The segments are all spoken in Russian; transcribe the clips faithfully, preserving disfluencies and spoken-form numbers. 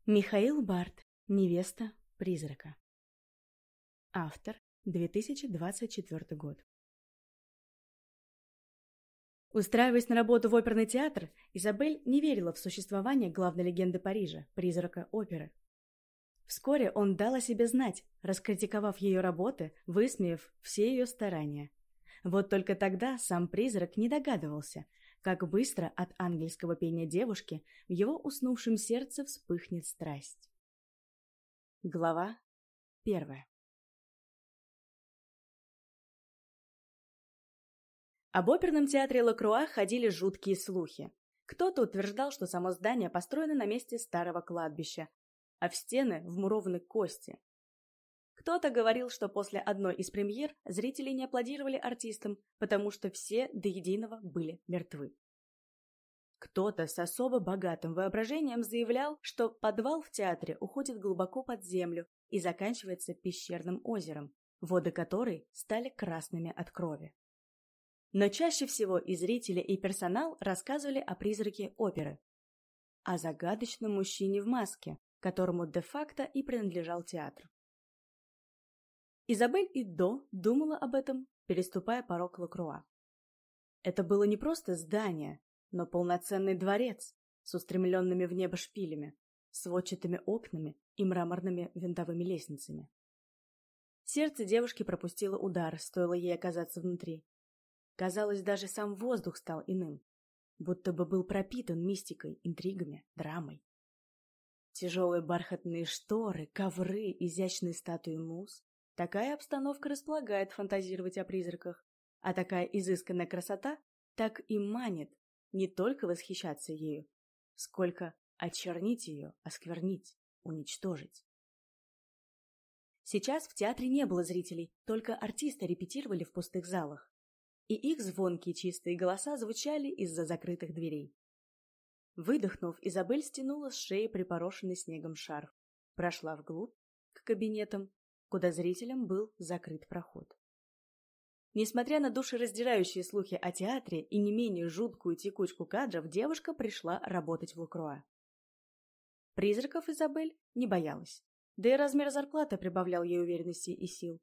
Михаил Барт. Невеста призрака. Автор. две тысячи двадцать четвёртый год. Устраиваясь на работу в оперный театр, Изабель не верила в существование главной легенды Парижа, призрака оперы. Вскоре он дал о себе знать, раскритиковав ее работы, высмеяв все ее старания. Вот только тогда сам призрак не догадывался, как быстро от ангельского пения девушки в его уснувшем сердце вспыхнет страсть. Глава первая. Об оперном театре Лакруа ходили жуткие слухи. Кто-то утверждал, что само здание построено на месте старого кладбища, а в стены вмурованы кости. Кто-то говорил, что после одной из премьер зрители не аплодировали артистам, потому что все до единого были мертвы. Кто-то с особо богатым воображением заявлял, что подвал в театре уходит глубоко под землю и заканчивается пещерным озером, воды которой стали красными от крови. Но чаще всего и зрители, и персонал рассказывали о призраке оперы, о загадочном мужчине в маске, которому де-факто и принадлежал театр. Изабель Идо думала об этом, переступая порог Лакруа. Это было не просто здание, но полноценный дворец с устремленными в небо шпилями, сводчатыми окнами и мраморными винтовыми лестницами. Сердце девушки пропустило удар, стоило ей оказаться внутри. Казалось, даже сам воздух стал иным, будто бы был пропитан мистикой, интригами, драмой. Тяжелые бархатные шторы, ковры, изящные статуи муз. Такая обстановка располагает фантазировать о призраках, а такая изысканная красота так и манит не только восхищаться ею, сколько очернить ее, осквернить, уничтожить. Сейчас в театре не было зрителей, только артисты репетировали в пустых залах, и их звонкие чистые голоса звучали из-за закрытых дверей. Выдохнув, Изабель стянула с шеи припорошенный снегом шарф, прошла вглубь к кабинетам, куда зрителям был закрыт проход. Несмотря на душераздирающие слухи о театре и не менее жуткую текучку кадров, девушка пришла работать в Лакруа. Призраков Изабель не боялась, да и размер зарплаты прибавлял ей уверенности и сил.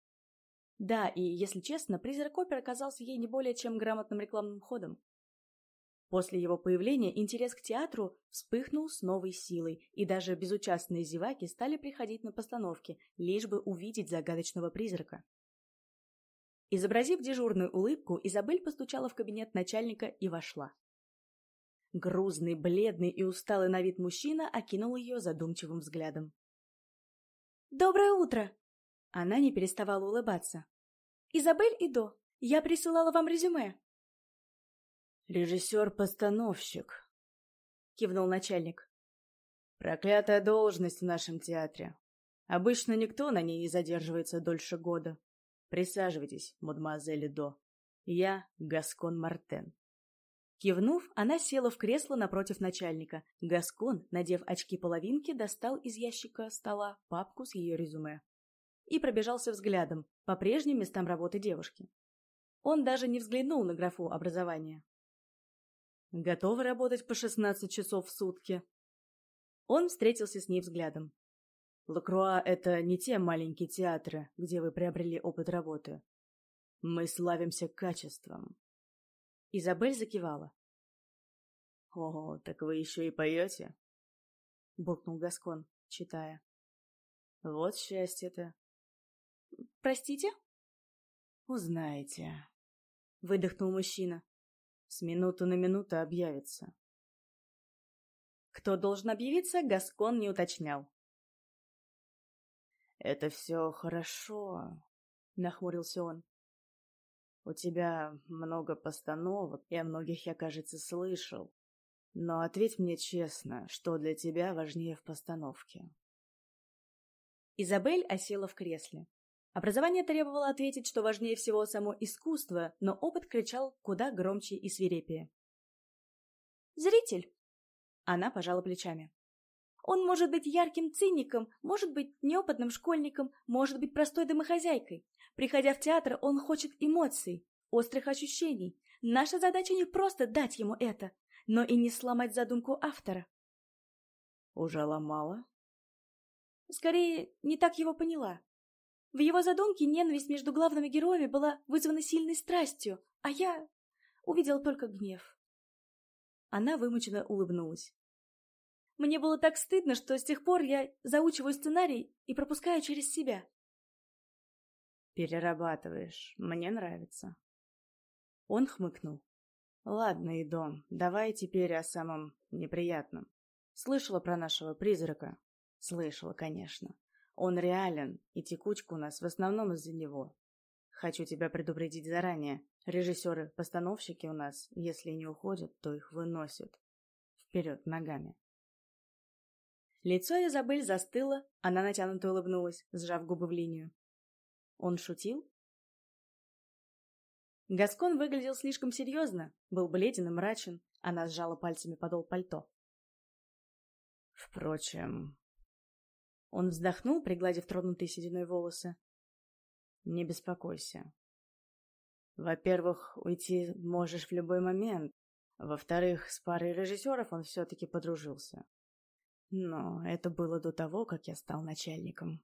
Да, и, если честно, призрак оперы оказался ей не более чем грамотным рекламным ходом. После его появления интерес к театру вспыхнул с новой силой, и даже безучастные зеваки стали приходить на постановки, лишь бы увидеть загадочного призрака. Изобразив дежурную улыбку, Изабель постучала в кабинет начальника и вошла. Грузный, бледный и усталый на вид мужчина окинул ее задумчивым взглядом. «Доброе утро!» Она не переставала улыбаться. «Изабель Идо, я присылала вам резюме». «Режиссер-постановщик», — кивнул начальник. «Проклятая должность в нашем театре. Обычно никто на ней не задерживается дольше года. Присаживайтесь, мадемуазель Идо. Я Гаскон Мартен». Кивнув, она села в кресло напротив начальника. Гаскон, надев очки-половинки, достал из ящика стола папку с ее резюме и пробежался взглядом по прежним местам работы девушки. Он даже не взглянул на графу образования. «Готовы работать по шестнадцать часов в сутки?» Он встретился с ней взглядом. «Лакруа — это не те маленькие театры, где вы приобрели опыт работы. Мы славимся качеством». Изабель закивала. «О, так вы еще и поете?» — буркнул Гаскон, читая. «Вот счастье-то». «Простите?» «Узнаете», — выдохнул мужчина. «С минуты на минуту объявится». Кто должен объявиться, Гаскон не уточнял. «Это все хорошо», — нахмурился он. «У тебя много постановок, и о многих я, кажется, слышал. Но ответь мне честно, что для тебя важнее в постановке?» Изабель осела в кресле. Образование требовало ответить, что важнее всего само искусство, но опыт кричал куда громче и свирепее. «Зритель!» Она пожала плечами. «Он может быть ярким циником, может быть неопытным школьником, может быть простой домохозяйкой. Приходя в театр, он хочет эмоций, острых ощущений. Наша задача не просто дать ему это, но и не сломать задумку автора». Уже ломала? Скорее, не так его поняла. В его задумке ненависть между главными героями была вызвана сильной страстью, а я увидела только гнев. Она вымученно улыбнулась. Мне было так стыдно, что с тех пор я заучиваю сценарий и пропускаю через себя. Перерабатываешь. Мне нравится. Он хмыкнул. Ладно, Идо, давай теперь о самом неприятном. Слышала про нашего призрака? Слышала, конечно. Он реален, и текучка у нас в основном из-за него. Хочу тебя предупредить заранее. Режиссеры-постановщики у нас, если не уходят, то их выносят. Вперед ногами. Лицо Изабель застыло, она натянуто улыбнулась, сжав губы в линию. Он шутил? Гаскон выглядел слишком серьезно, был бледен и мрачен, она сжала пальцами подол пальто. Впрочем... Он вздохнул, пригладив тронутые сединой волосы. Не беспокойся. Во-первых, уйти можешь в любой момент. Во-вторых, с парой режиссеров он все-таки подружился. Но это было до того, как я стал начальником.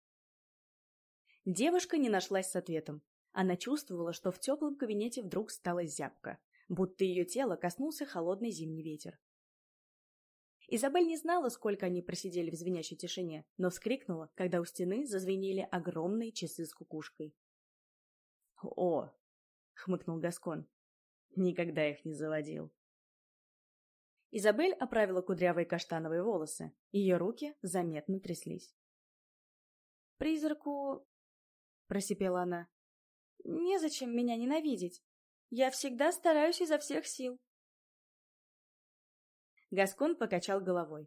Девушка не нашлась с ответом. Она чувствовала, что в теплом кабинете вдруг стало зябко, будто ее тело коснулся холодный зимний ветер. Изабель не знала, сколько они просидели в звенящей тишине, но вскрикнула, когда у стены зазвенели огромные часы с кукушкой. «О!» — хмыкнул Гаскон. «Никогда их не заводил». Изабель оправила кудрявые каштановые волосы. Ее руки заметно тряслись. «Призраку...» — просипела она. «Незачем меня ненавидеть. Я всегда стараюсь изо всех сил». Гаскон покачал головой.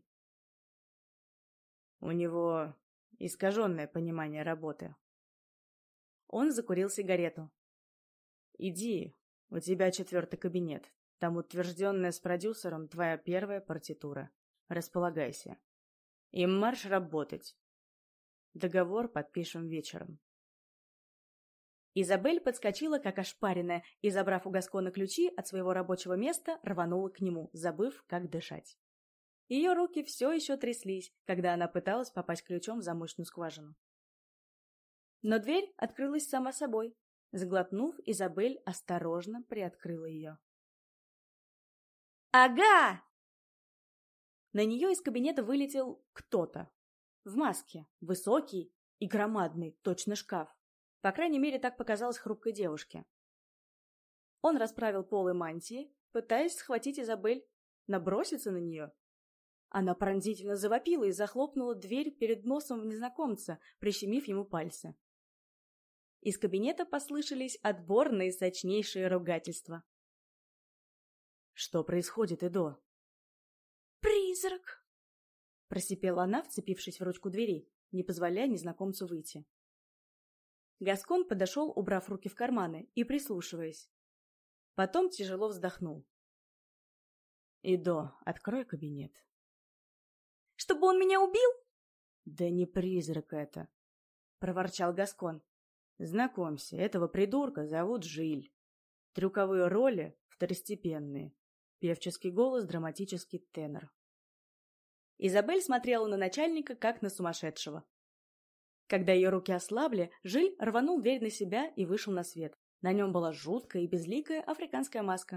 У него искаженное понимание работы. Он закурил сигарету. Иди, у тебя четвертый кабинет. Там утвержденная с продюсером твоя первая партитура. Располагайся. И марш работать. Договор подпишем вечером. Изабель подскочила, как ошпаренная, и, забрав у Гаскона ключи от своего рабочего места, рванула к нему, забыв, как дышать. Ее руки все еще тряслись, когда она пыталась попасть ключом в замочную скважину. Но дверь открылась сама собой. Сглотнув, Изабель осторожно приоткрыла ее. «Ага!» На нее из кабинета вылетел кто-то. В маске, высокий и громадный, точно шкаф. По крайней мере, так показалось хрупкой девушке. Он расправил полы мантии, пытаясь схватить Изабель, наброситься на нее. Она пронзительно завопила и захлопнула дверь перед носом незнакомца, прищемив ему пальцы. Из кабинета послышались отборные сочнейшие ругательства. «Что происходит, Идо?» «Призрак!» — просипела она, вцепившись в ручку двери, не позволяя незнакомцу выйти. Гаскон подошел, убрав руки в карманы и прислушиваясь. Потом тяжело вздохнул. «Идо, открой кабинет». «Чтобы он меня убил?» «Да не призрак это», — проворчал Гаскон. «Знакомься, этого придурка зовут Жиль. Трюковые роли второстепенные. Певческий голос, драматический тенор». Изабель смотрела на начальника, как на сумасшедшего. Когда ее руки ослабли, Жиль рванул дверь на себя и вышел на свет. На нем была жуткая и безликая африканская маска.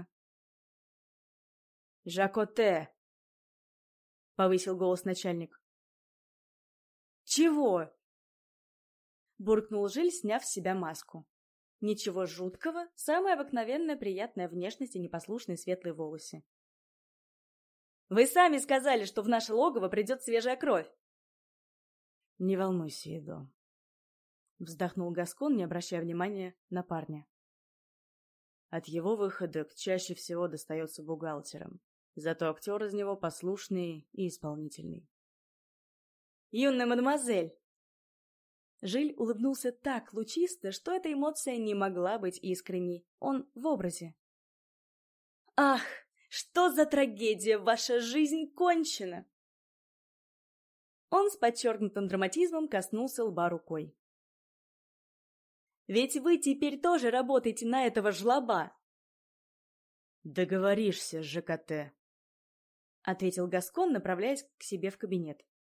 «Жакоте!» — повысил голос начальник. «Чего?» — буркнул Жиль, сняв с себя маску. Ничего жуткого, самая обыкновенная приятная внешность и непослушные светлые волосы. «Вы сами сказали, что в наше логово придет свежая кровь!» «Не волнуйся, Идо», — вздохнул Гаскон, не обращая внимания на парня. От его выходок чаще всего достается бухгалтерам, зато актер из него послушный и исполнительный. «Юная мадемуазель!» Жиль улыбнулся так лучисто, что эта эмоция не могла быть искренней. Он в образе. «Ах, что за трагедия! Ваша жизнь кончена!» Он с подчеркнутым драматизмом коснулся лба рукой. «Ведь вы теперь тоже работаете на этого жлоба!» «Договоришься, ЖКТ!» ответил Гаскон, направляясь к себе в кабинет.